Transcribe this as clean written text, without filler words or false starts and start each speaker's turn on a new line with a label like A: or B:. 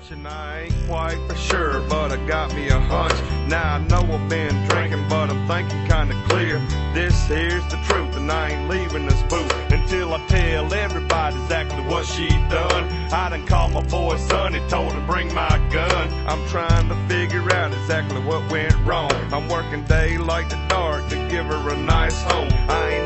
A: And I ain't quite for sure, but I got me a hunch. Now I know I've been drinking, but I'm thinking kinda clear. This here's the truth, and I ain't leaving this booth until I tell everybody exactly what she done. I done called my boy Sonny, told him bring my gun. I'm trying to figure out exactly what went wrong. I'm working daylight to dark to give her a nice home. I ain't